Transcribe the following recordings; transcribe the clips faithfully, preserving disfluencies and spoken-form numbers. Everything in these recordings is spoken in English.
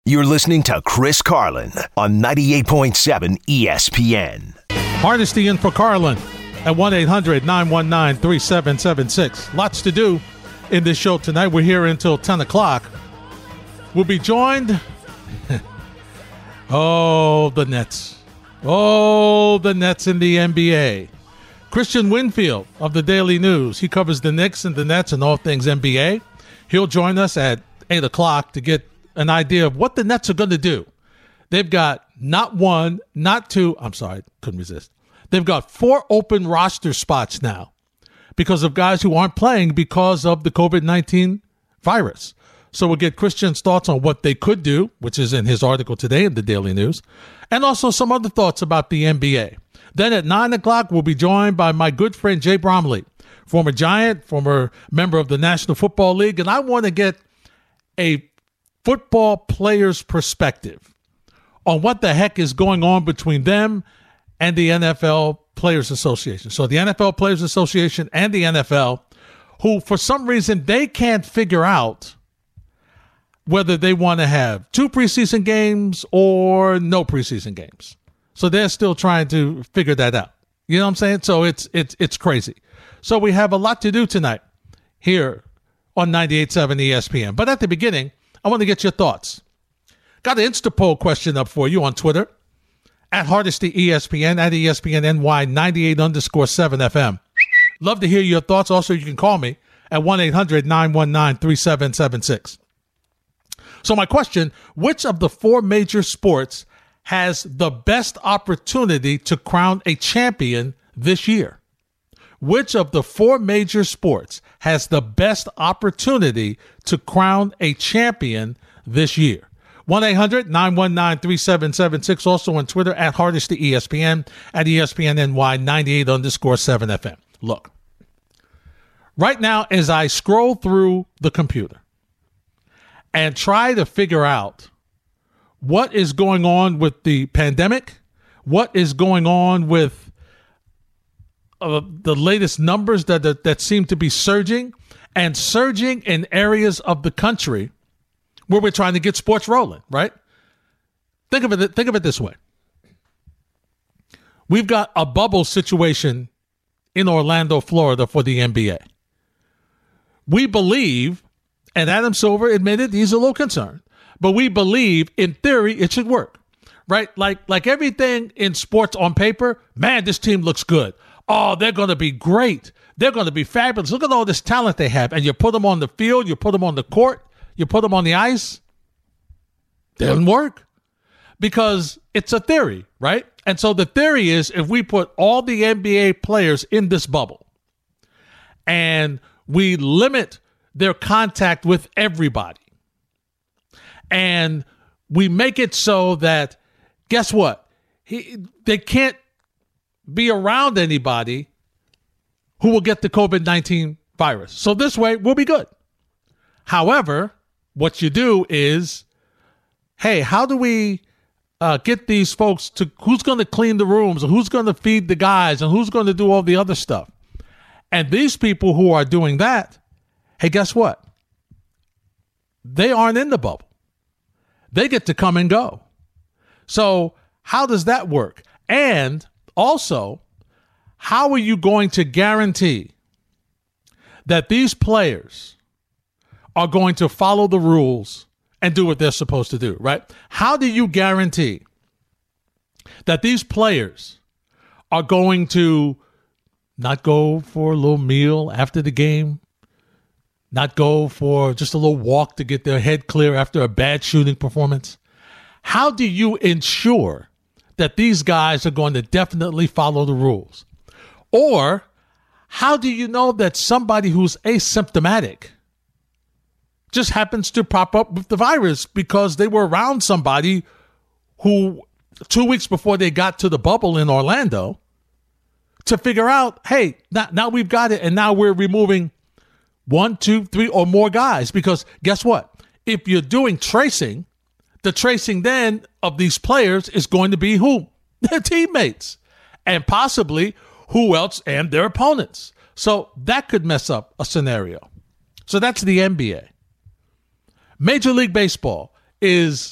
You're listening to Chris Carlin on ninety-eight point seven E S P N. Hardesty in for Carlin at one eight hundred nine one nine three seven seven six. Lots to do in this show tonight. We're here until ten o'clock. We'll be joined. oh, the Nets. Oh, the Nets in the N B A. Christian Winfield of the Daily News. He covers the Knicks and the Nets and all things N B A. He'll join us at eight o'clock to get an idea of what the Nets are going to do. They've got not one, not two. I'm sorry, couldn't resist. They've got four open roster spots now because of guys who aren't playing because of the covid nineteen virus. So we'll get Christian's thoughts on what they could do, which is in his article today in the Daily News, and also some other thoughts about the N B A. Then at nine o'clock, we'll be joined by my good friend Jay Bromley, former Giant, former member of the National Football League, and I want to get a football player's perspective on what the heck is going on between them and the N F L Players Association. So the N F L Players Association and the N F L, who for some reason they can't figure out whether they want to have two preseason games or no preseason games. So they're still trying to figure that out. You know what I'm saying? So it's it's it's crazy. So we have a lot to do tonight here on ninety-eight point seven E S P N. But at the beginning, I want to get your thoughts. Got an Insta poll question up for you on Twitter at Hardesty E S P N, at E S P N N Y ninety-eight underscore seven F M. Love to hear your thoughts. Also, you can call me at one eight hundred nine one nine three seven seven six. So my question, which of the four major sports has the best opportunity to crown a champion this year? Which of the four major sports has the best opportunity to crown a champion this year? one eight hundred nine one nine three seven seven six. Also on Twitter at Hardesty E S P N, at E S P N N Y ninety-eight underscore seven F M. Look, right now as I scroll through the computer and try to figure out what is going on with the pandemic, what is going on with uh, the latest numbers that, that that seem to be surging, and surging in areas of the country where we're trying to get sports rolling, right? Think of it, think of it this way. We've got a bubble situation in Orlando, Florida for the N B A. We believe, and Adam Silver admitted he's a little concerned, but we believe, in theory, it should work, right? Like like everything in sports on paper, man, this team looks good. Oh, they're going to be great. They're going to be fabulous. Look at all this talent they have. And you put them on the field, you put them on the court, you put them on the ice. Doesn't work because it's a theory, right? And so the theory is if we put all the N B A players in this bubble and we limit their contact with everybody, and we make it so that, guess what? He, they can't be around anybody who will get the covid nineteen virus. So this way, we'll be good. However, what you do is, hey, how do we uh, get these folks to, who's going to clean the rooms, and who's going to feed the guys, and who's going to do all the other stuff? And these people who are doing that, hey, guess what? They aren't in the bubble. They get to come and go. So how does that work? And also, how are you going to guarantee that these players are going to follow the rules and do what they're supposed to do, right? How do you guarantee that these players are going to not go for a little meal after the game, not go for just a little walk to get their head clear after a bad shooting performance? How do you ensure that these guys are going to definitely follow the rules? Or how do you know that somebody who's asymptomatic just happens to pop up with the virus because they were around somebody who two weeks before they got to the bubble in Orlando to figure out, hey, now, now we've got it, and now we're removing one, two, three, or more guys? Because guess what? If you're doing tracing, the tracing then of these players is going to be who? Their teammates, and possibly who else and their opponents. So that could mess up a scenario. So that's the N B A. Major League Baseball is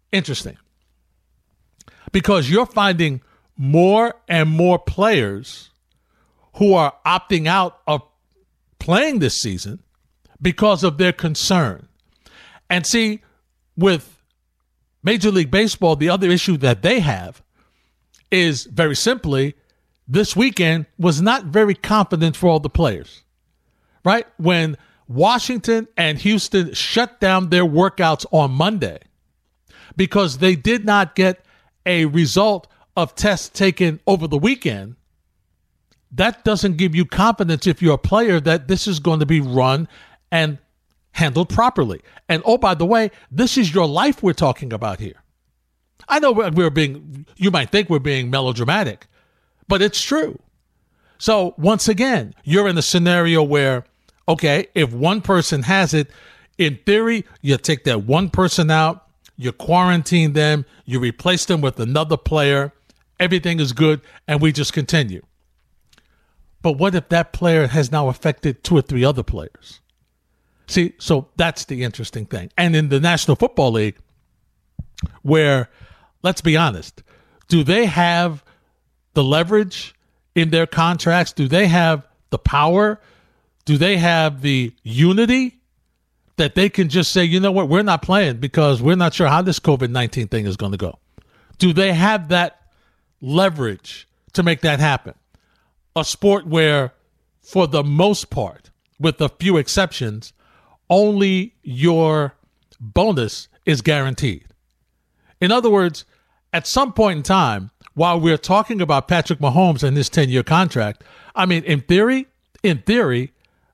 interesting because you're finding more and more players who are opting out of playing this season because of their concern. And see, with Major League Baseball, the other issue that they have is very simply this weekend was not very confident for all the players, right? When Washington and Houston shut down their workouts on Monday because they did not get a result of tests taken over the weekend, that doesn't give you confidence if you're a player that this is going to be run and handled properly. And oh, by the way, this is your life we're talking about here. I know we're being, you might think we're being melodramatic, but it's true. So once again, you're in a scenario where, okay, if one person has it, in theory, you take that one person out, you quarantine them, you replace them with another player, everything is good, and we just continue. But what if that player has now affected two or three other players? See, so that's the interesting thing. And in the National Football League, where, let's be honest, do they have the leverage in their contracts? Do they have the power? Do they have the unity that they can just say, you know what, we're not playing because we're not sure how this covid nineteen thing is going to go? Do they have that leverage to make that happen? A sport where, for the most part, with a few exceptions, only your bonus is guaranteed. In other words, at some point in time, while we're talking about Patrick Mahomes and his ten-year contract, I mean, in theory, in theory,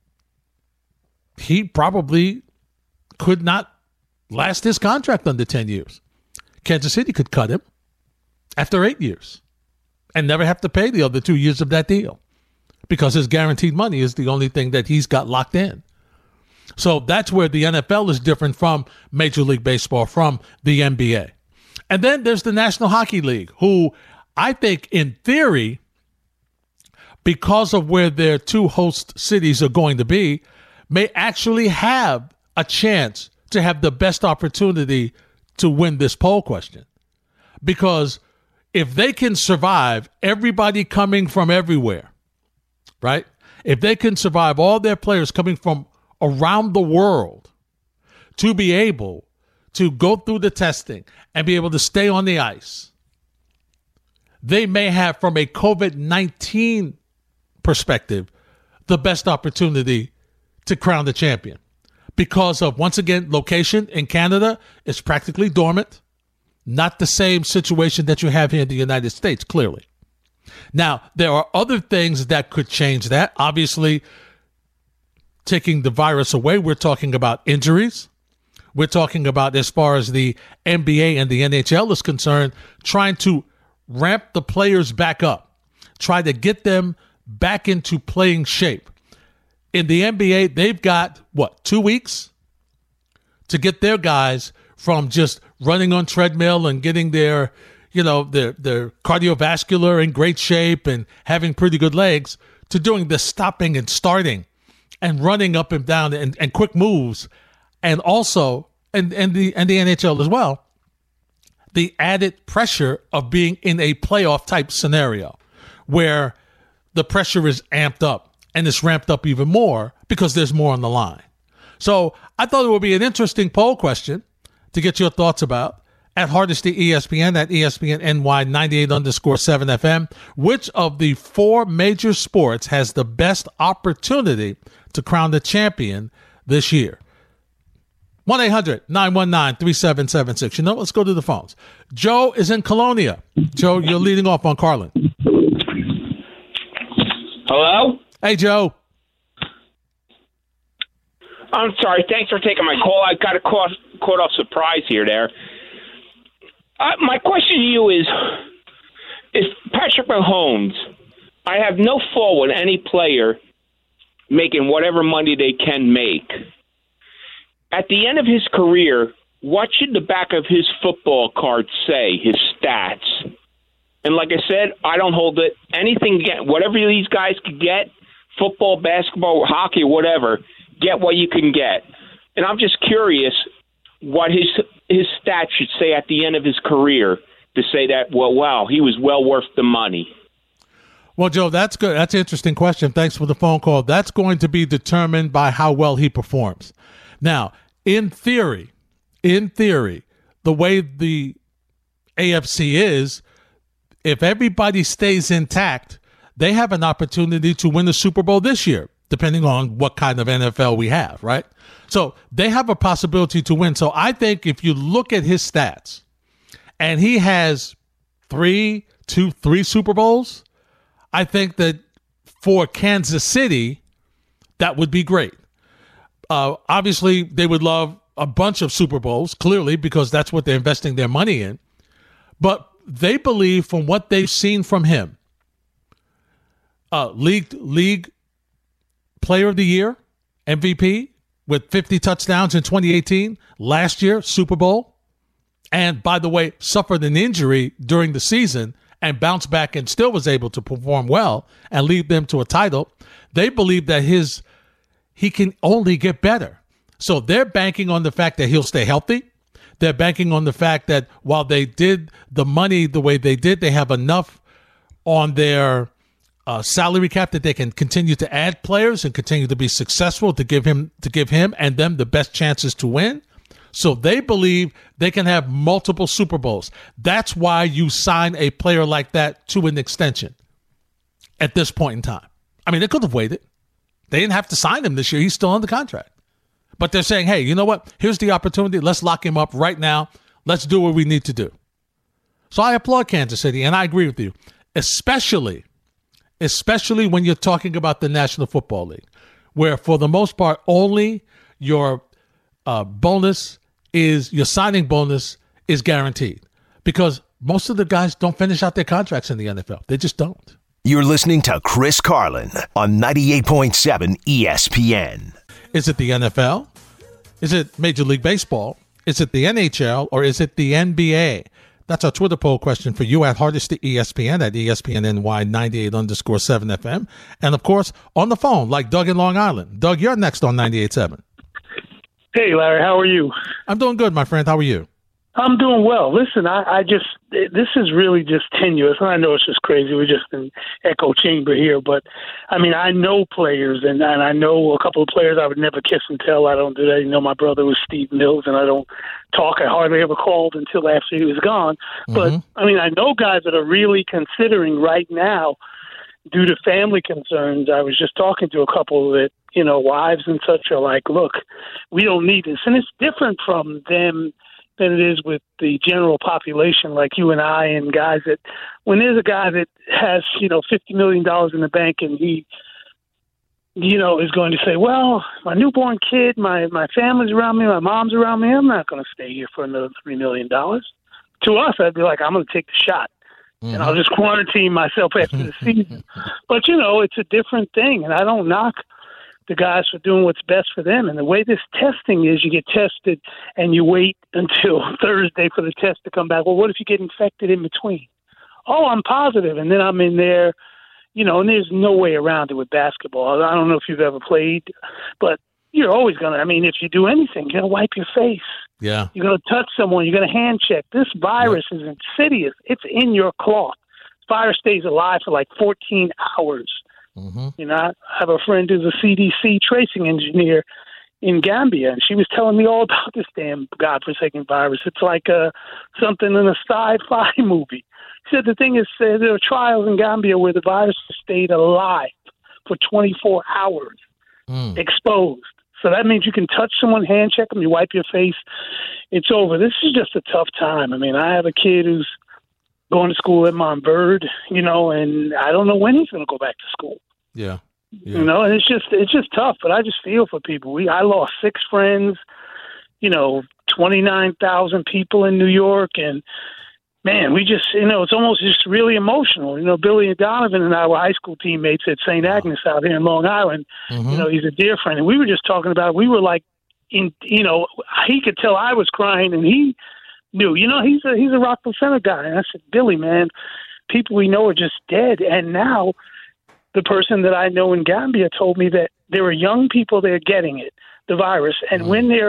he probably could not last his contract under ten years. Kansas City could cut him after eight years and never have to pay the other two years of that deal because his guaranteed money is the only thing that he's got locked in. So that's where the N F L is different from Major League Baseball, from the N B A. And then there's the National Hockey League, who I think in theory, because of where their two host cities are going to be, may actually have a chance to have the best opportunity to win this poll question. Because if they can survive everybody coming from everywhere, right? If they can survive all their players coming from around the world to be able to go through the testing and be able to stay on the ice, they may have, from a covid nineteen perspective, the best opportunity to crown the champion. Because of, once again, location in Canada is practically dormant. Not the same situation that you have here in the United States, clearly. Now, there are other things that could change that. Obviously, taking the virus away, we're talking about injuries. We're talking about, as far as the N B A and the N H L is concerned, trying to ramp the players back up, try to get them back into playing shape. In the N B A, they've got, what, two weeks to get their guys from just running on treadmill and getting their, you know, their, their cardiovascular in great shape and having pretty good legs, to doing the stopping and starting and running up and down and, and quick moves. And also, and, and the and the N H L as well, the added pressure of being in a playoff type scenario where the pressure is amped up and it's ramped up even more because there's more on the line. So I thought it would be an interesting poll question to get your thoughts about at Hardesty E S P N, at E S P N N Y ninety-eight underscore seven F M. Which of the four major sports has the best opportunity to crown the champion this year? one eight hundred nine one nine three seven seven six. You know, let's go to the phones. Joe is in Colonia. Joe, you're leading off on Carlin. Hello? Hey, Joe. I'm sorry. Thanks for taking my call. I got caught, caught off surprise here there. Uh, my question to you is, is Patrick Mahomes, I have no fault with any player making whatever money they can make. At the end of his career, what should the back of his football card say, his stats? And like I said, I don't hold it. Anything, get whatever these guys could get, football, basketball, hockey, whatever, get what you can get. And I'm just curious, what his his stats should say at the end of his career to say that, well, wow, he was well worth the money? Well, Joe, that's good. That's an interesting question. Thanks for the phone call. That's going to be determined by how well he performs. Now, in theory, in theory, the way the A F C is, if everybody stays intact, they have an opportunity to win the Super Bowl this year, depending on what kind of N F L we have, right? So they have a possibility to win. So I think if you look at his stats, and he has three, two, three Super Bowls, I think that for Kansas City, that would be great. Uh, obviously, they would love a bunch of Super Bowls, clearly, because that's what they're investing their money in. But they believe from what they've seen from him, uh, league, league player of the year, M V P, with fifty touchdowns in twenty eighteen, last year, Super Bowl, and by the way, suffered an injury during the season and bounced back and still was able to perform well and lead them to a title. They believe that his he can only get better. So they're banking on the fact that he'll stay healthy. They're banking on the fact that while they did the money the way they did, they have enough on their uh, salary cap that they can continue to add players and continue to be successful to give him to give him and them the best chances to win. So they believe they can have multiple Super Bowls. That's why you sign a player like that to an extension at this point in time. I mean, they could have waited. They didn't have to sign him this year. He's still on the contract. But they're saying, hey, you know what? Here's the opportunity. Let's lock him up right now. Let's do what we need to do. So I applaud Kansas City, and I agree with you, especially, especially when you're talking about the National Football League, where for the most part, only your uh, bonus is, your signing bonus is guaranteed, because most of the guys don't finish out their contracts in the N F L. They just don't. You're listening to Chris Carlin on ninety-eight point seven E S P N. Is it the N F L? Is it Major League Baseball? Is it the N H L? Or is it the N B A? That's our Twitter poll question for you at Hardesty E S P N at E S P N N Y ninety-eight underscore seven F M. And, of course, on the phone, like Doug in Long Island. Doug, you're next on ninety-eight point seven. Hey, Larry, how are you? I'm doing good, my friend. How are you? I'm doing well. Listen, I, I just, this is really just tenuous. And I know it's just crazy. We're just in echo chamber here. But, I mean, I know players, and, and I know a couple of players I would never kiss and tell. I don't do that. You know, my brother was Steve Mills, and I don't talk. I hardly ever called until after he was gone. Mm-hmm. But, I mean, I know guys that are really considering right now, due to family concerns. I was just talking to a couple that, you know, wives and such are like, look, we don't need this. And it's different from them than it is with the general population like you and I and guys that, when there's a guy that has, you know, fifty million dollars in the bank and he, you know, is going to say, well, my newborn kid, my, my family's around me, my mom's around me, I'm not going to stay here for another three million dollars. To us, I'd be like, I'm going to take the shot. Mm-hmm. And I'll just quarantine myself after the season. But, you know, it's a different thing, and I don't knock the guys for doing what's best for them. And the way this testing is, you get tested and you wait until Thursday for the test to come back. Well, what if you get infected in between? Oh, I'm positive, and then I'm in there, you know, and there's no way around it with basketball. I don't know if you've ever played, but you're always going to, I mean, if you do anything, you're going to wipe your face. Yeah. You're going to touch someone. You're going to hand check. This virus yeah. is insidious. It's in your cloth. This virus stays alive for like fourteen hours. Mm-hmm. You know, I have a friend who's a C D C tracing engineer in Gambia, and she was telling me all about this damn godforsaken virus. It's like uh, something in a sci-fi movie. She said the thing is, uh, there are trials in Gambia where the virus stayed alive for twenty-four hours, mm. exposed. So that means you can touch someone, hand check them, you wipe your face, it's over. This is just a tough time. I mean, I have a kid who's going to school at Montverde, you know, and I don't know when he's going to go back to school. Yeah. yeah. You know, and it's just it's just tough, but I just feel for people. We I lost six friends, you know, twenty-nine thousand people in New York, and man, we just, you know, it's almost just really emotional. You know, Billy and Donovan and I were high school teammates at Saint Agnes out here in Long Island. Mm-hmm. You know, he's a dear friend, and we were just talking about it. We were like, in, you know, he could tell I was crying, and he knew. You know, he's a he's a Rockville Center guy, and I said, Billy, man, people we know are just dead, and now the person that I know in Gambia told me that there are young people there getting it, the virus, and mm-hmm. when they're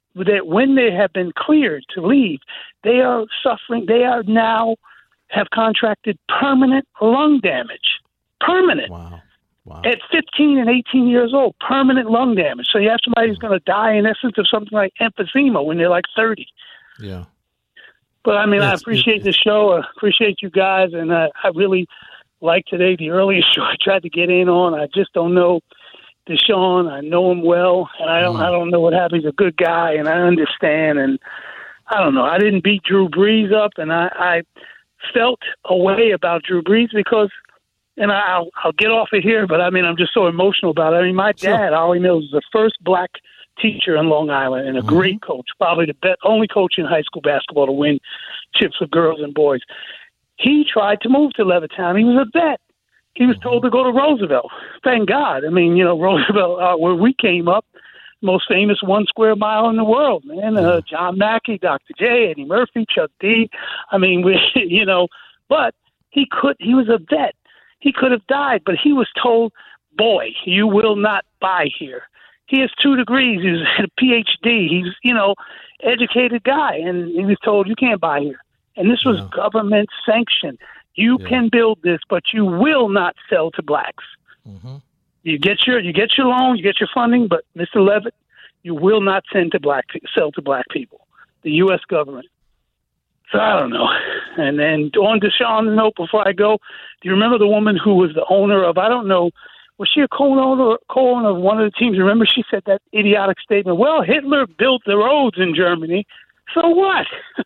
that when they have been cleared to leave, they are suffering. They are now have contracted permanent lung damage. Permanent. Wow. Wow. At fifteen and eighteen years old, permanent lung damage. So you have somebody who's going to die, in essence, of something like emphysema when they're like thirty. Yeah. But, I mean, it's, I appreciate it, the show. I appreciate you guys. And I, I really like today, the earliest show I tried to get in on. I just don't know Deshaun. I know him well. And I don't, mm. I don't know what happened. He's a good guy, and I understand. And I don't know. I didn't beat Drew Brees up, and I, I felt a way about Drew Brees because – and I'll, I'll get off of here, but I mean, I'm just so emotional about it. I mean, my dad, sure. Ollie Mills, was the first black teacher in Long Island and a mm-hmm. great coach, probably the best, only coach in high school basketball to win chips with girls and boys. He tried to move to Levittown. He was a vet. He was told to go to Roosevelt. Thank God. I mean, you know, Roosevelt, uh, where we came up, most famous one square mile in the world, man. Uh, John Mackey, Doctor J, Eddie Murphy, Chuck D. I mean, we, you know, but he could, he was a vet. He could have died, but he was told, boy, you will not buy here. He has two degrees. He's a P H D. He's, you know, educated guy. And he was told, you can't buy here. And this was yeah. government sanctioned. You yeah. can build this, but you will not sell to blacks. Mm-hmm. You get your you get your loan, you get your funding, but Mister Levitt, you will not send to black sell to black people. The U S government. So I don't know. And then on Deshaun's note, before I go, do you remember the woman who was the owner of, I don't know, was she a co-owner, co-owner of one of the teams? Remember she said that idiotic statement, well, Hitler built the roads in Germany. So what?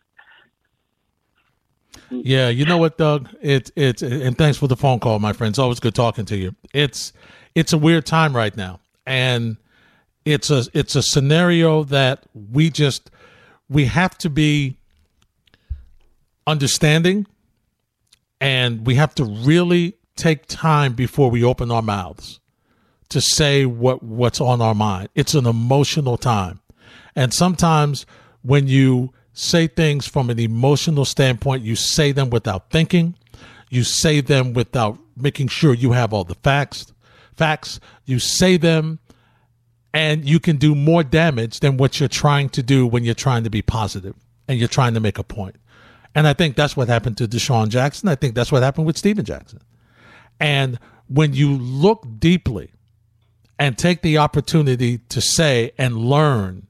Yeah, you know what, Doug? It's it's and thanks for the phone call, my friend. It's always good talking to you. It's it's a weird time right now. And it's a it's a scenario that we just we have to be understanding, and we have to really take time before we open our mouths to say what what's on our mind. It's an emotional time, and sometimes when you say things from an emotional standpoint, you say them without thinking, you say them without making sure you have all the facts facts you say them, and you can do more damage than what you're trying to do when you're trying to be positive and you're trying to make a point. And I think that's what happened to Deshaun Jackson. I think that's what happened with Steven Jackson. And when you look deeply and take the opportunity to say and learn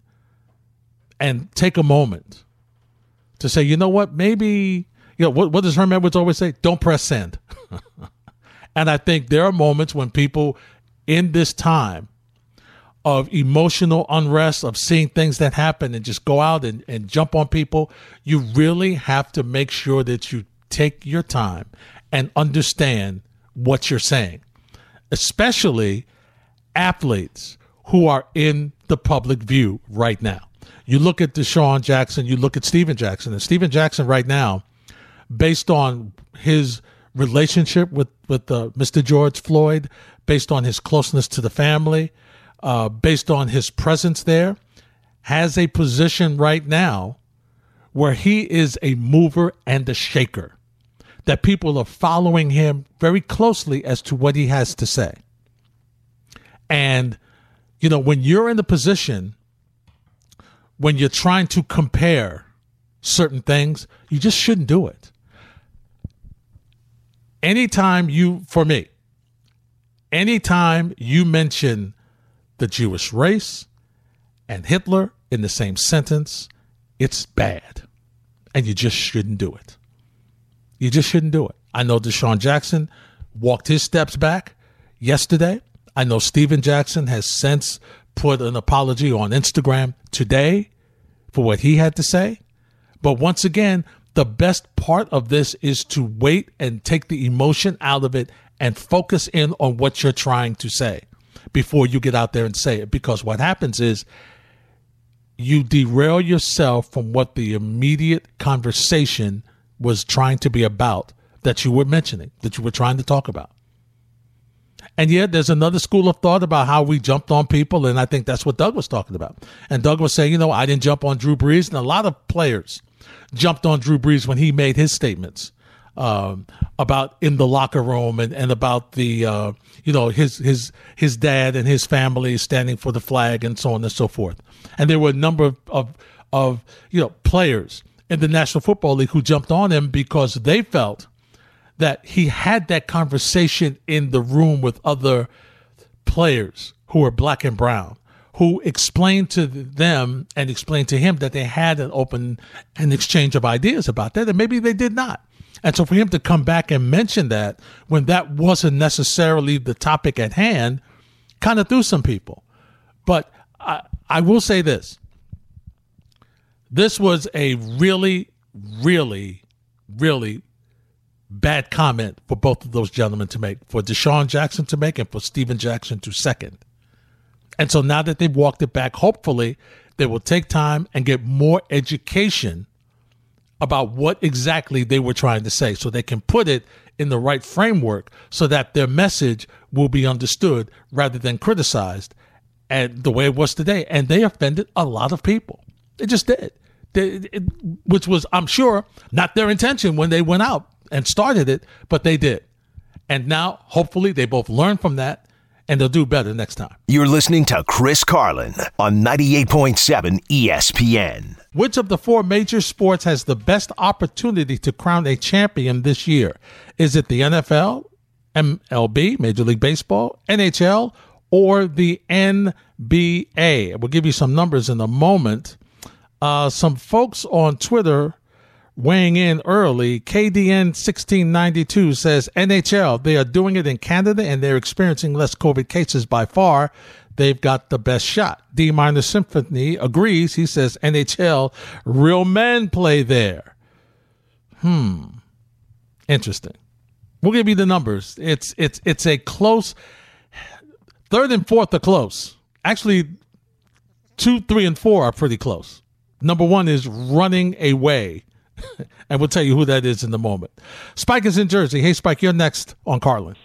and take a moment to say, you know what, maybe, you know, what, what does Herm Edwards always say? Don't press send. And I think there are moments when people in this time of emotional unrest, of seeing things that happen and just go out and, and jump on people, you really have to make sure that you take your time and understand what you're saying, especially athletes who are in the public view right now. You look at Deshaun Jackson, you look at Steven Jackson, and Steven Jackson right now, based on his relationship with, with uh, Mister George Floyd, based on his closeness to the family, Uh, based on his presence there, has a position right now where he is a mover and a shaker, that people are following him very closely as to what he has to say. And, you know, when you're in the position, when you're trying to compare certain things, you just shouldn't do it. Anytime you, for me, anytime you mention the Jewish race and Hitler in the same sentence, it's bad. And you just shouldn't do it. You just shouldn't do it. I know Deshaun Jackson walked his steps back yesterday. I know Steven Jackson has since put an apology on Instagram today for what he had to say. But once again, the best part of this is to wait and take the emotion out of it and focus in on what you're trying to say before you get out there and say it. Because what happens is you derail yourself from what the immediate conversation was trying to be about, that you were mentioning, that you were trying to talk about. And yet there's another school of thought about how we jumped on people, and I think that's what Doug was talking about. And Doug was saying, you know, I didn't jump on Drew Brees, and a lot of players jumped on Drew Brees when he made his statements um, about in the locker room and, and about the, uh, you know, his, his, his dad and his family standing for the flag and so on and so forth. And there were a number of, of, of you know, players in the National Football League who jumped on him because they felt that he had that conversation in the room with other players who were black and brown, who explained to them and explained to him that they had an open an exchange of ideas about that, and maybe they did not. And so for him to come back and mention that when that wasn't necessarily the topic at hand kind of threw some people. But I, I will say this. This was a really, really, really bad comment for both of those gentlemen to make, for Deshaun Jackson to make and for Steven Jackson to second. And so now that they've walked it back, hopefully they will take time and get more education about what exactly they were trying to say so they can put it in the right framework so that their message will be understood rather than criticized and the way it was today. And they offended a lot of people. They just did, they, it, which was, I'm sure, not their intention when they went out and started it, but they did. And now, hopefully, they both learn from that and they'll do better next time. You're listening to Chris Carlin on ninety-eight point seven E S P N. Which of the four major sports has the best opportunity to crown a champion this year? Is it the N F L, M L B, Major League Baseball, N H L, or the N B A? We'll give you some numbers in a moment. Uh, some folks on Twitter weighing in early. K D N sixteen ninety-two says N H L, they are doing it in Canada and they're experiencing less COVID cases by far. They've got the best shot. D Minor Symphony agrees. He says N H L, real men play there. Hmm. Interesting. We'll give you the numbers. It's it's it's a close. Third and fourth are close. Actually, two, three, and four are pretty close. Number one is running away. And we'll tell you who that is in a moment. Spike is in Jersey. Hey, Spike, you're next on Carlin.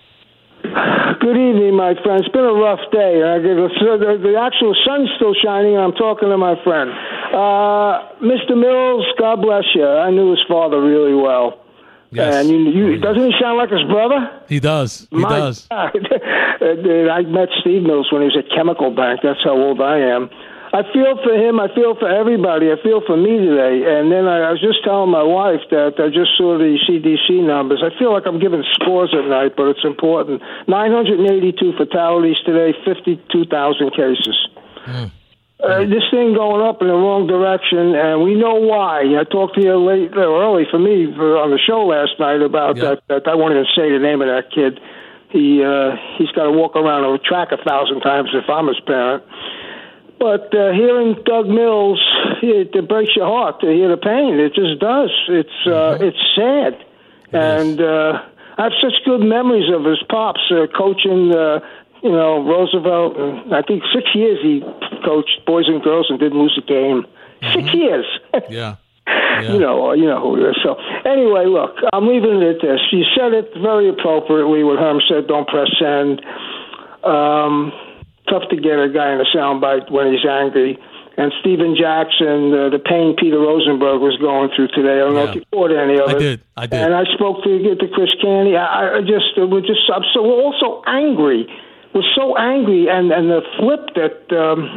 Good evening, my friend. It's been a rough day. I get a, the, the actual sun's still shining, and I'm talking to my friend. Uh, Mister Mills, God bless you. I knew his father really well. Yes. And you, you, doesn't he sound like his brother? He does. He my does. God. I met Steve Mills when he was at Chemical Bank. That's how old I am. I feel for him. I feel for everybody. I feel for me today. And then I, I was just telling my wife that I just saw the C D C numbers. I feel like I'm giving scores at night, but it's important. nine hundred eighty-two fatalities today, fifty-two thousand cases. Mm. Uh, this thing going up in the wrong direction, and we know why. I talked to you late, early for me for, on the show last night about yep. that, that. I won't even say the name of that kid. He uh, he's got to walk around a track a thousand times if I'm his parent. But uh, hearing Doug Mills, it, it breaks your heart to hear the pain. It just does. It's uh, mm-hmm. it's sad, it and uh, I have such good memories of his pops uh, coaching. Uh, you know, Roosevelt. And I think six years he coached boys and girls and didn't lose a game. Mm-hmm. Six years. yeah. yeah. You know, you know who he is. So anyway, look, I'm leaving it at this. You said it very appropriately when Herm said, "Don't press send." Um, Tough to get a guy in a soundbite when he's angry. And Steven Jackson, uh, the pain Peter Rosenberg was going through today. I don't yeah. know if you caught any of it. I did. I did. And I spoke to, to Chris Candy. I, I just, uh, we're just, I'm so, we're all so angry. We're so angry. And, and the flip that, um,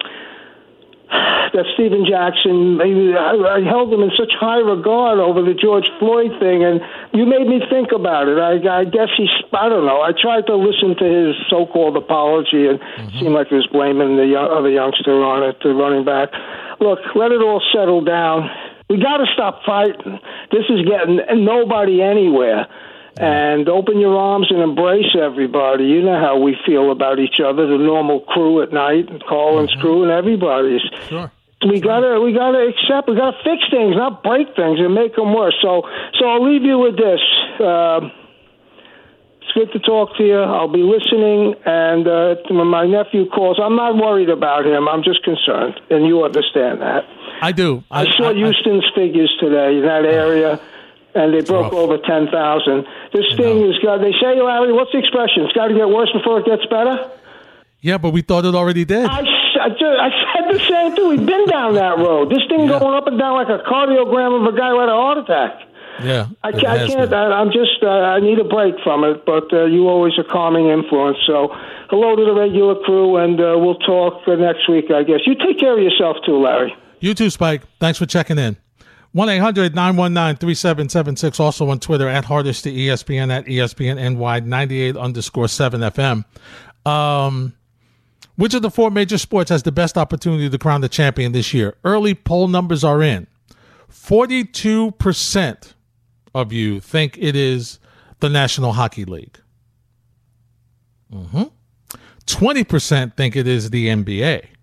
that Steven Jackson, I, I held him in such high regard over the George Floyd thing, and you made me think about it. I, I guess he's, I don't know, I tried to listen to his so-called apology, and mm-hmm. it seemed like he was blaming the young, other youngster on it, the running back. Look, let it all settle down. We got to stop fighting. This is getting nobody anywhere. And open your arms and embrace everybody. You know how we feel about each other, the normal crew at night, and Colin's mm-hmm. crew and everybody's. Sure. We gotta, we gotta accept, we gotta fix things, not break things and make them worse. So, so I'll leave you with this. Uh, it's good to talk to you. I'll be listening, and uh, when my nephew calls, I'm not worried about him. I'm just concerned, and you understand that. I do. I, I saw I, Houston's I, figures today in that area. And they broke rough. over ten thousand. This I thing know. is got, they say, Larry, what's the expression? It's got to get worse before it gets better? Yeah, but we thought it already did. I, I, just, I said the same thing. We've been down that road. This thing yeah. going up and down like a cardiogram of a guy who had a heart attack. Yeah, I, ca- I can't. been. I, I'm just. Uh, I need a break from it. But uh, you always a calming influence. So, hello to the regular crew, and uh, we'll talk uh, next week, I guess. You take care of yourself too, Larry. You too, Spike. Thanks for checking in. one eight hundred nine one nine three seven seven six. Also on Twitter at Hardesty E S P N at E S P N N Y ninety-eight underscore seven F M. Um, which of the four major sports has the best opportunity to crown the champion this year? Early poll numbers are in. forty-two percent of you think it is the National Hockey League. Mm-hmm. twenty percent think it is the N B A.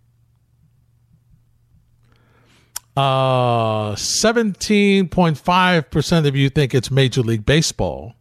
Uh, seventeen point five percent of you think it's Major League Baseball.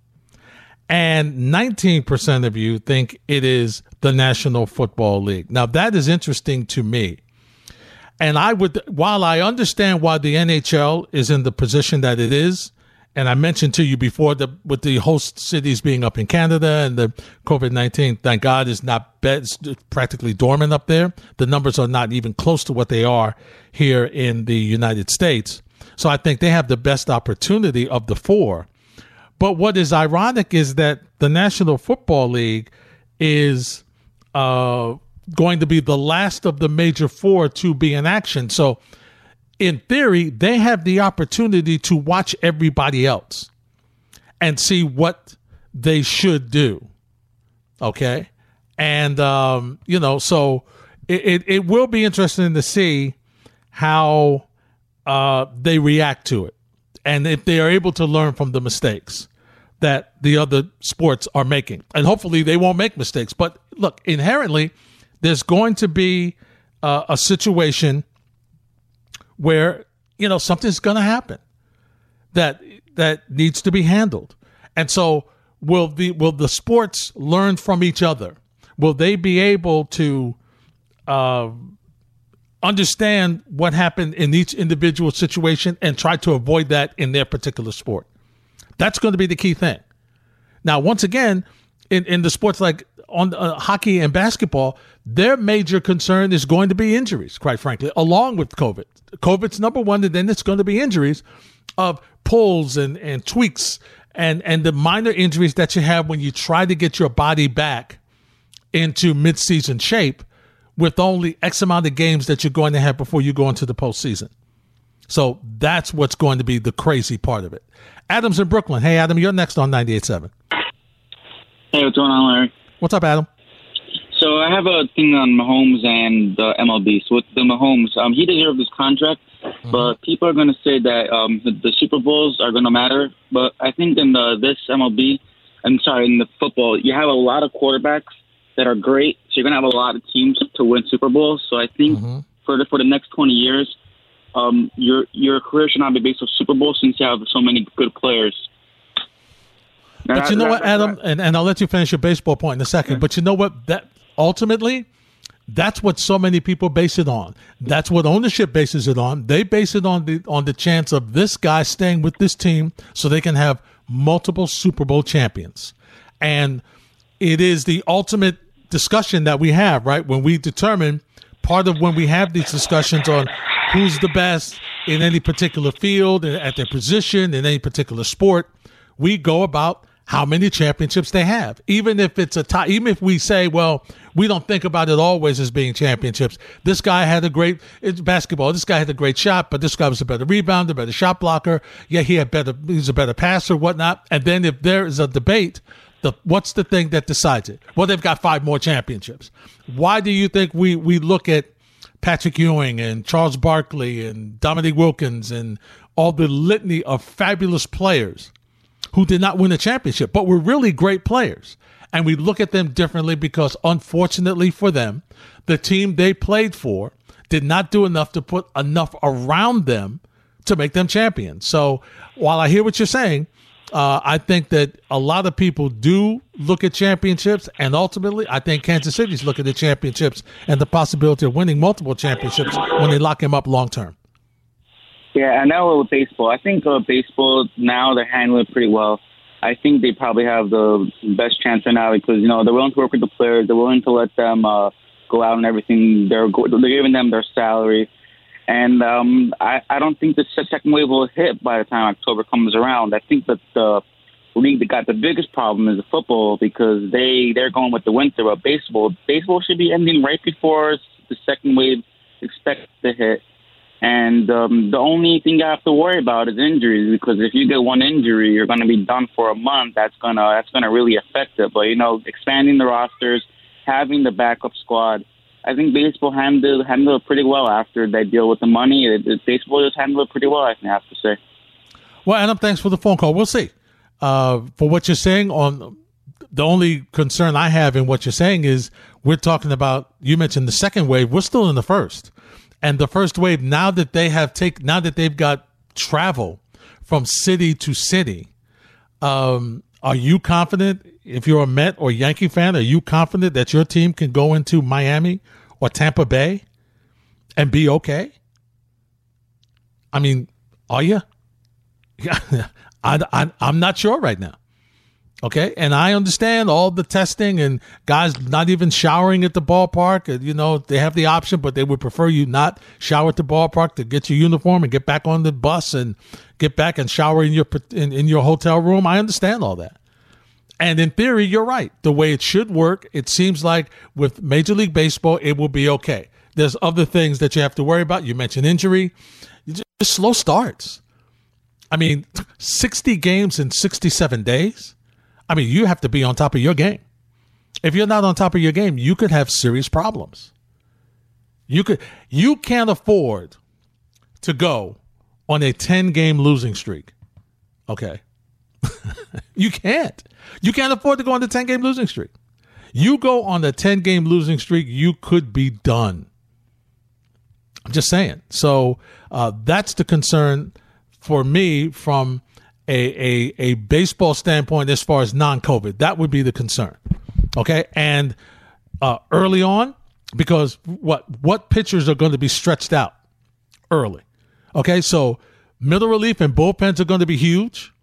And nineteen percent of you think it is the National Football League. Now, that is interesting to me. And I would, while I understand why the N H L is in the position that it is, and I mentioned to you before that with the host cities being up in Canada and the COVID nineteen, thank God, is not it's practically dormant up there. The numbers are not even close to what they are here in the United States. So I think they have the best opportunity of the four. But what is ironic is that the National Football League is uh, going to be the last of the major four to be in action. So in theory, they have the opportunity to watch everybody else and see what they should do. Okay. And, um, you know, so it, it, it will be interesting to see how uh, they react to it. And if they are able to learn from the mistakes that the other sports are making. And hopefully they won't make mistakes. But look, inherently, there's going to be uh, a situation where, you know, something's going to happen that that needs to be handled. And so will the will the sports learn from each other? Will they be able to uh, understand what happened in each individual situation and try to avoid that in their particular sport? That's going to be the key thing. Now, once again, in, in the sports like on uh, hockey and basketball, their major concern is going to be injuries, quite frankly, along with COVID. COVID's number one, and then it's going to be injuries of pulls and, and tweaks and, and the minor injuries that you have when you try to get your body back into midseason shape with only X amount of games that you're going to have before you go into the postseason. So that's what's going to be the crazy part of it. Adam's in Brooklyn. Hey, Adam, you're next on ninety-eight point seven. Hey, what's going on, Larry? What's up, Adam? So I have a thing on Mahomes and the M L B. So with the Mahomes, um, he deserves his contract, mm-hmm. but people are going to say that um, the, the Super Bowls are going to matter. But I think in the this M L B, I'm sorry, in the football, you have a lot of quarterbacks that are great. So you're going to have a lot of teams to win Super Bowls. So I think mm-hmm. for the, for the next twenty years, um, your your career should not be based on Super Bowls since you have so many good players. But that, you know that, what, Adam, and, and I'll let you finish your baseball point in a second, yeah. but you know what, that ultimately, that's what so many people base it on. That's what ownership bases it on. They base it on the on the chance of this guy staying with this team so they can have multiple Super Bowl champions. And it is the ultimate discussion that we have, right? When we determine, part of when we have these discussions on who's the best in any particular field, at their position, in any particular sport, we go about how many championships they have. Even if it's a tie, even if we say, well, we don't think about it always as being championships. This guy had a great, it's basketball, this guy had a great shot, but this guy was a better rebounder, better shot blocker. Yeah, he had better, he's a better passer, whatnot. And then if there is a debate, the what's the thing that decides it? Well, they've got five more championships. Why do you think we, we look at Patrick Ewing and Charles Barkley and Dominique Wilkins and all the litany of fabulous players who did not win a championship, but were really great players? And we look at them differently because, unfortunately for them, the team they played for did not do enough to put enough around them to make them champions. So while I hear what you're saying, uh, I think that a lot of people do look at championships, and ultimately I think Kansas City's looking at championships and the possibility of winning multiple championships when they lock him up long term. Yeah, and now with baseball, I think uh, baseball now they're handling it pretty well. I think they probably have the best chance right now because, you know, they're willing to work with the players. They're willing to let them uh, go out and everything. They're go- they're giving them their salary. And um, I, I don't think the second wave will hit by the time October comes around. I think that the league that got the biggest problem is the football because they, they're going with the winter. But baseball, baseball should be ending right before the second wave expects to hit. And um, the only thing you have to worry about is injuries, because if you get one injury, you're going to be done for a month. That's gonna that's gonna really affect it. But you know, expanding the rosters, having the backup squad, I think baseball handled handled it pretty well after they deal with the money. It, it, baseball just handled it pretty well, I think I have to say. Well, Adam, thanks for the phone call. We'll see. Uh, for what you're saying, on the only concern I have in what you're saying is we're talking about. You mentioned the second wave. We're still in the first. And the first wave, now that they have take, now that they've got travel from city to city, um, are you confident? If you're a Met or Yankee fan, are you confident that your team can go into Miami or Tampa Bay and be okay? I mean, are you? Yeah, I, I, I'm not sure right now. Okay, and I understand all the testing and guys not even showering at the ballpark. You know, they have the option, but they would prefer you not shower at the ballpark to get your uniform and get back on the bus and get back and shower in your in, in your hotel room. I understand all that. And in theory, you're right. The way it should work, it seems like with Major League Baseball, it will be okay. There's other things that you have to worry about. You mentioned injury. Just slow starts. I mean, sixty games in sixty-seven days. I mean, you have to be on top of your game. If you're not on top of your game, you could have serious problems. You could, you can't afford to go on a ten-game losing streak. Okay. You can't. You can't afford to go on a ten-game losing streak. You go on a ten-game losing streak, you could be done. I'm just saying. So uh, that's the concern for me from A, a a baseball standpoint as far as non-COVID. That would be the concern. Okay. And uh, early on, because what what pitchers are going to be stretched out early. Okay. So middle relief and bullpens are going to be huge.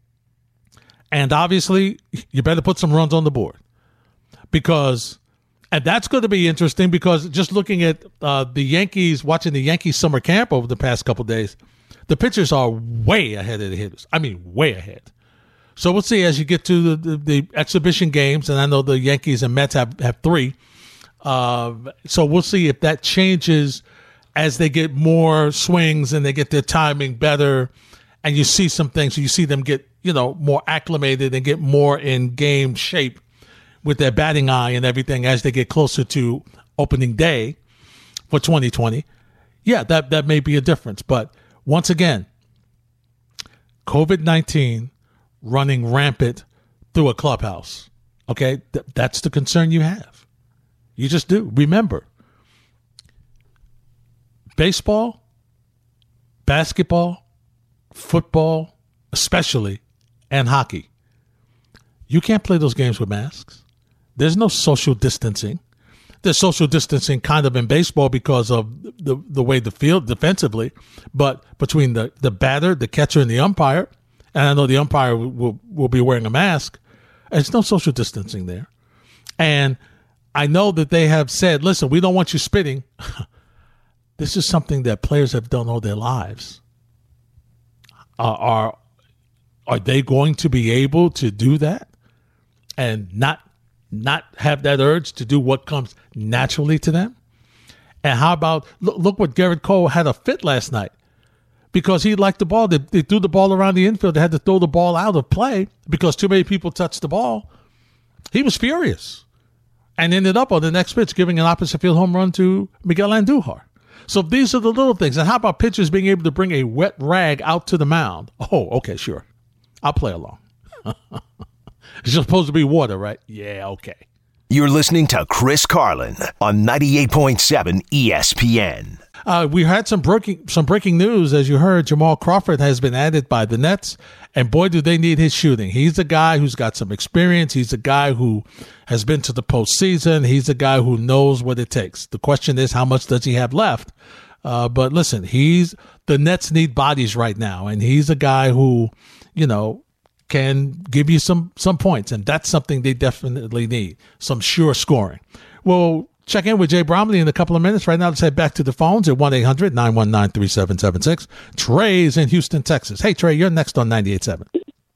And obviously, you better put some runs on the board. Because, and that's going to be interesting because just looking at uh, the Yankees, watching the Yankees summer camp over the past couple of days, the pitchers are way ahead of the hitters. I mean, way ahead. So we'll see as you get to the, the, the exhibition games, and I know the Yankees and Mets have, have three. Uh, so we'll see if that changes as they get more swings and they get their timing better, and you see some things. So you see them get, you know, more acclimated and get more in game shape with their batting eye and everything as they get closer to opening day for twenty twenty. Yeah, that, that may be a difference, but once again, COVID nineteen running rampant through a clubhouse. Okay, Th- that's the concern you have. You just do. Remember, baseball, basketball, football, especially, and hockey. You can't play those games with masks. There's no social distancing. There's social distancing kind of in baseball because of the the way the field defensively, but between the, the batter, the catcher, and the umpire, and I know the umpire will, will, will be wearing a mask, there's no social distancing there. And I know that they have said, listen, we don't want you spitting. This is something that players have done all their lives. Uh, are, are they going to be able to do that and not not have that urge to do what comes naturally to them? And how about, look, look what Garrett Cole had a fit last night because he liked the ball. They, they threw the ball around the infield. They had to throw the ball out of play because too many people touched the ball. He was furious and ended up on the next pitch giving an opposite field home run to Miguel Andujar. So these are the little things. And how about pitchers being able to bring a wet rag out to the mound? Oh, okay, sure. I'll play along. It's supposed to be water, right? Yeah, okay. You're listening to Chris Carlin on ninety-eight point seven E S P N. Uh, we had some breaking some breaking news. As you heard, Jamal Crawford has been added by the Nets, and boy, do they need his shooting. He's a guy who's got some experience. He's a guy who has been to the postseason. He's a guy who knows what it takes. The question is, how much does he have left? Uh, but listen, he's the Nets need bodies right now, and he's a guy who, you know, can give you some some points, and that's something they definitely need, some sure scoring. Well, Check in with Jay Bromley in a couple of minutes. Right now, let's head back to the phones at one eight hundred nine one nine three seven seven six. Trey's in Houston, Texas. Hey, Trey, you're next on ninety-eight point seven.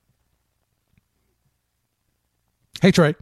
Hey, Trey.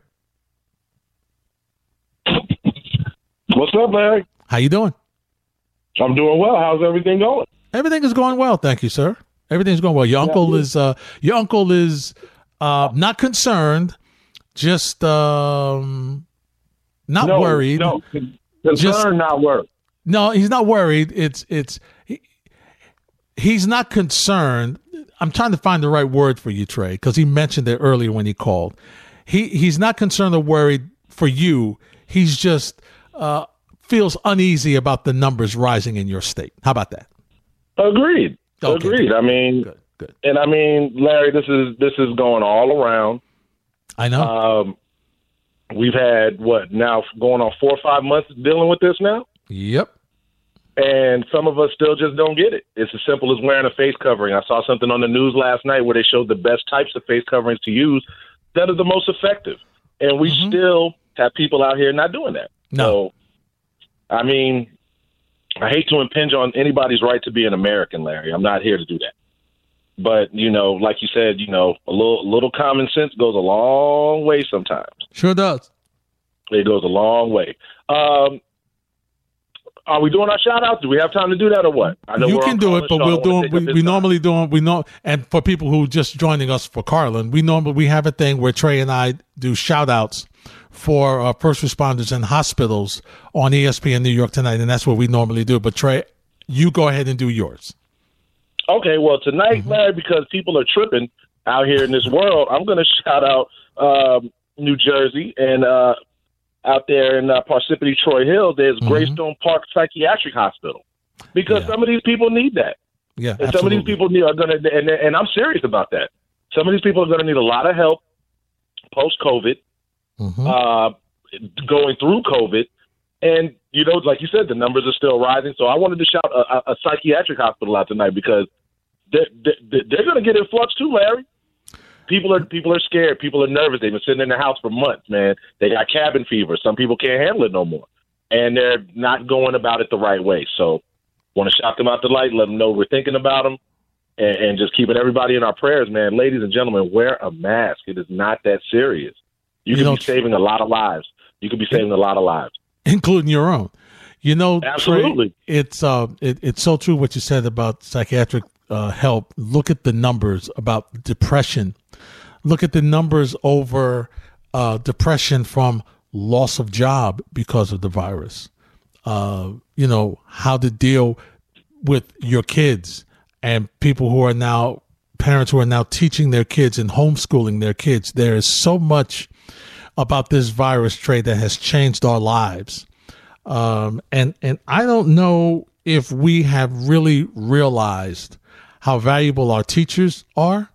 What's up, Larry? How you doing? I'm doing well. How's everything going? Everything is going well, thank you, sir. Everything's going well. Your Yeah, uncle yeah. is uh, your uncle is uh, not concerned, just um, not no, worried. No, concern, Just- not worried. No, he's not worried. It's it's he, he's not concerned. I'm trying to find the right word for you, Trey, because he mentioned it earlier when he called. He he's not concerned or worried for you. He's just uh, feels uneasy about the numbers rising in your state. How about that? Agreed. Okay, Agreed. good. I mean, Good, good. and I mean, Larry, this is this is going all around. I know. Um, we've had what now going on four or five months dealing with this now, Yep. and some of us still just don't get it. It's as simple as wearing a face covering. I saw something on the news last night where they showed the best types of face coverings to use that are the most effective, and we Mhm. still have people out here not doing that. No. So, I mean, I hate to impinge on anybody's right to be an American, Larry. I'm not here to do that. But, you know, like you said, you know, a little little common sense goes a long way sometimes. Sure does. It goes a long way. Um, are we doing our shout out? Do we have time to do that or what? I know You we're can on do Carlin's it, but show. I we'll don't do wanna it. take We, up his we time. normally do it. We know, and for people who just joining us for Carlin, we normally we have a thing where Trey and I do shout outs for uh, first responders and hospitals on E S P N New York Tonight, and that's what we normally do. But Trey, you go ahead and do yours. Okay, well, tonight, Mm-hmm. Larry, because people are tripping out here in this world, I'm going to shout out um, New Jersey and uh, out there in uh, Parsippany Troy Hill, there's Mhm. Greystone Park Psychiatric Hospital because Yeah. some of these people need that. Yeah, And some of absolutely. these people need, are going to, and, and I'm serious about that. Some of these people are going to need a lot of help post-COVID, Mhm. uh, going through COVID. And, you know, like you said, the numbers are still rising. So I wanted to shout a, a, a psychiatric hospital out tonight because they're, they're, they're going to get influx too, Larry. People are people are scared. People are nervous. They've been sitting in their house for months, man. They got cabin fever. Some people can't handle it no more. And they're not going about it the right way. So want to shout them out the light, let them know we're thinking about them, and, and just keeping everybody in our prayers, man. Ladies and gentlemen, wear a mask. It is not that serious. You, You could know, be saving a lot of lives. You could be saving a lot of lives. including your own. You know, Absolutely. Trey, it's uh, it, it's so true what you said about psychiatric uh, help. Look at the numbers about depression. Look at the numbers over uh, depression from loss of job because of the virus. Uh, you know, how to deal with your kids and people who are now parents who are now teaching their kids and homeschooling their kids. There is so much about this virus, Trey, that has changed our lives. Um, and, and I don't know if we have really realized how valuable our teachers are.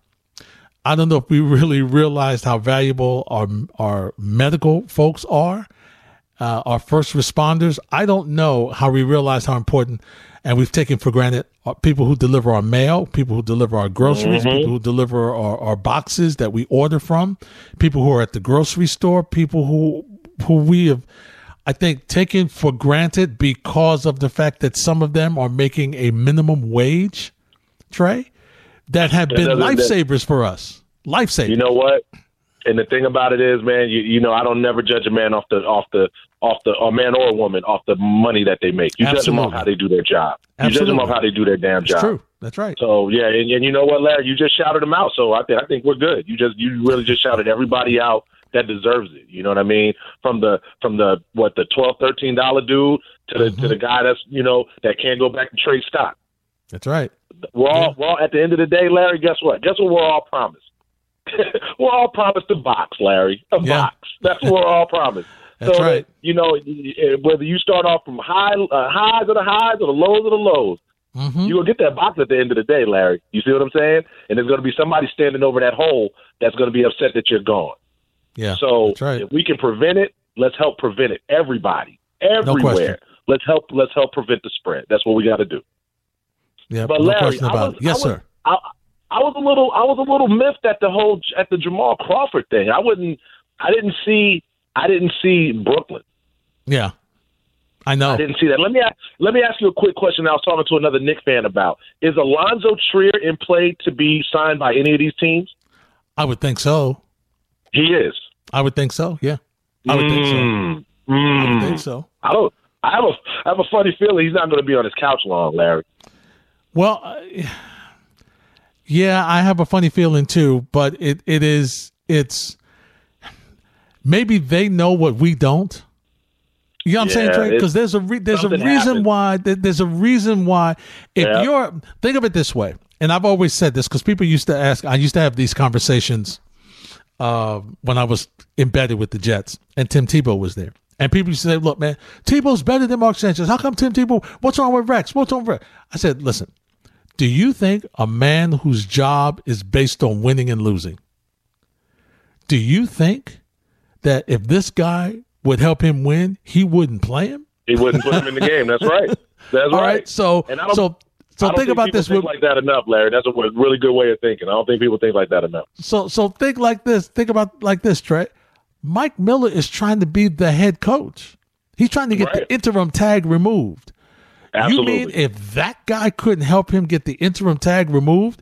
I don't know if we really realized how valuable our, our medical folks are, uh, our first responders. I don't know how we realize how important, and we've taken for granted, uh, people who deliver our mail, people who deliver our groceries, Mhm. people who deliver our, our boxes that we order from, people who are at the grocery store, people who who we have, I think, taken for granted because of the fact that some of them are making a minimum wage, Trey, that have That been doesn't- that- lifesavers for us. Lifesavers. You know what? And the thing about it is, man, you, you know, I don't never judge a man off the off the off the a man or a woman off the money that they make. You judge them off Absolutely. how they do their job. You judge Absolutely. them off how they do their damn It's job. true. That's right. So yeah, and, and you know what, Larry, you just shouted them out. So I think I think we're good. You just you really just shouted everybody out that deserves it. You know what I mean? From the from the what the twelve, thirteen dollar dude to the Mhm. to the guy that's you know that can't go back and trade stock. That's right. We're all Yeah. we're all at the end of the day, Larry. Guess what? Guess what? We're all promised. We're all promised a box, Larry. A Yeah. box. That's what we're all promised. That's so right. That, you know, whether you start off from high uh, highs of the highs or the lows of the lows, Mm-hmm. you will get that box at the end of the day, Larry. You see what I'm saying? And there's going to be somebody standing over that hole that's going to be upset that you're gone. Yeah. So that's right. if we can prevent it, let's help prevent it. Everybody, question. everywhere. Let's help. Let's help prevent the spread. That's what we got to do. Yeah. But no Larry, question I about was- it. Yes, I was- sir. I, I was a little, I was a little miffed at the whole at the Jamal Crawford thing. I wouldn't, I didn't see, I didn't see Brooklyn. Yeah. I know. I didn't see that. Let me ask, let me ask you a quick question I was talking to another Knicks fan about. Is Alonzo Trier in play to be signed by any of these teams? I would think so. He is. I would think so, yeah. I would mm, think so. Mm. I would think so. I don't I have a I have a funny feeling he's not going to be on his couch long, Larry. Well, uh, yeah, I have a funny feeling too, but it, it is it's maybe they know what we don't. You know what I'm saying, Yeah, Trey? Because there's a re- there's a something reason happened. why there- there's a reason why if Yeah. you're think of it this way, and I've always said this because people used to ask. I used to have these conversations uh, when I was embedded with the Jets, and Tim Tebow was there. And people used to say, "Look, man, Tebow's better than Mark Sanchez. How come Tim Tebow? What's wrong with Rex? What's wrong with Rex?" I said, "Listen, do you think a man whose job is based on winning and losing, do you think that if this guy would help him win, he wouldn't play him? He wouldn't put him in the game. That's right. That's All right. right. So, And I don't- so, so I don't think about people this. Think with- like that enough, Larry. That's a really good way of thinking. I don't think people think like that enough. So, so think like this. Think about like this, Trey. Mike Miller is trying to be the head coach. He's trying to get Right. the interim tag removed. Absolutely. You mean if that guy couldn't help him get the interim tag removed,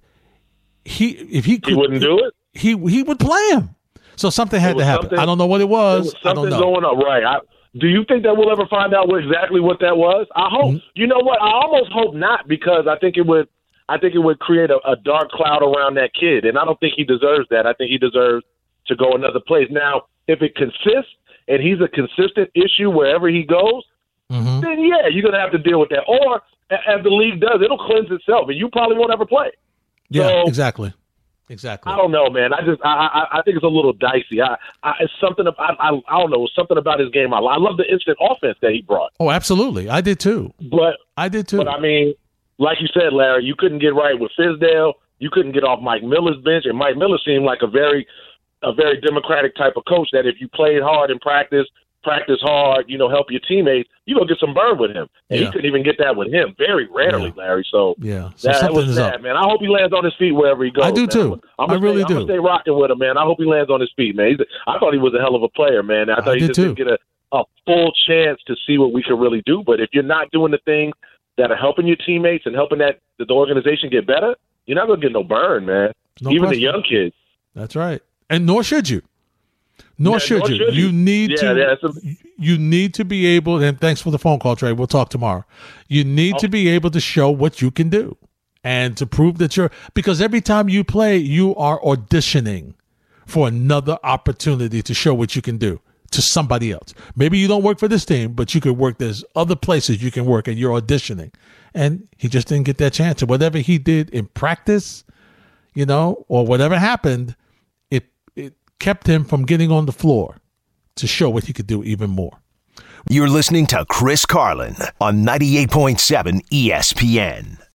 he if he could, He wouldn't do it? He he would play him. So something had was to happen. something- I don't know what it There was. was I don't something know. going on, right? I, do you think that we'll ever find out what exactly what that was? I hope. Mm-hmm. You know what? I almost hope not, because I think it would. I think it would create a, a dark cloud around that kid, and I don't think he deserves that. I think he deserves to go another place. Now, if it consists and he's a consistent issue wherever he goes, Mhm. then yeah, you're gonna have to deal with that. Or a- as the league does, it'll cleanse itself, and you probably won't ever play. Yeah, So, exactly, exactly. I don't know, man. I just I I, I think it's a little dicey. I, I it's something about I, I don't know something about his game. I, I love the instant offense that he brought, Oh, absolutely. I did too. but I did too. but I mean, like you said, Larry, you couldn't get right with Fizdale. You couldn't get off Mike Miller's bench, and Mike Miller seemed like a very a very democratic type of coach. That if you played hard in practice, practice hard, you know, help your teammates, you gonna get some burn with him. And Yeah. he couldn't even get that with him. Very rarely, Yeah. Larry. So yeah. So that, that something was is sad, up. man. I hope he lands on his feet wherever he goes. I do man. too. I'm I gonna really stay, do. I'm gonna stay rocking with him, man. I hope he lands on his feet, man. He's, I thought he was a hell of a player, man. I thought I he did just too. didn't get a, a full chance to see what we could really do. But if you're not doing the things that are helping your teammates and helping that the organization get better, you're not gonna get no burn, man. No Even question. the young kids. That's right. And nor should you. Nor Yeah, should nor you. should you. You need Yeah, to. that's a- you need to be able. And thanks for the phone call, Trey. We'll talk tomorrow. You need Oh. to be able to show what you can do, and to prove that you're. Because every time you play, you are auditioning for another opportunity to show what you can do to somebody else. Maybe you don't work for this team, but you could work. There's other places you can work, and you're auditioning. And he just didn't get that chance. And whatever he did in practice, you know, or whatever happened, it it kept him from getting on the floor to show what he could do even more. You're listening to Chris Carlin on ninety-eight point seven E S P N.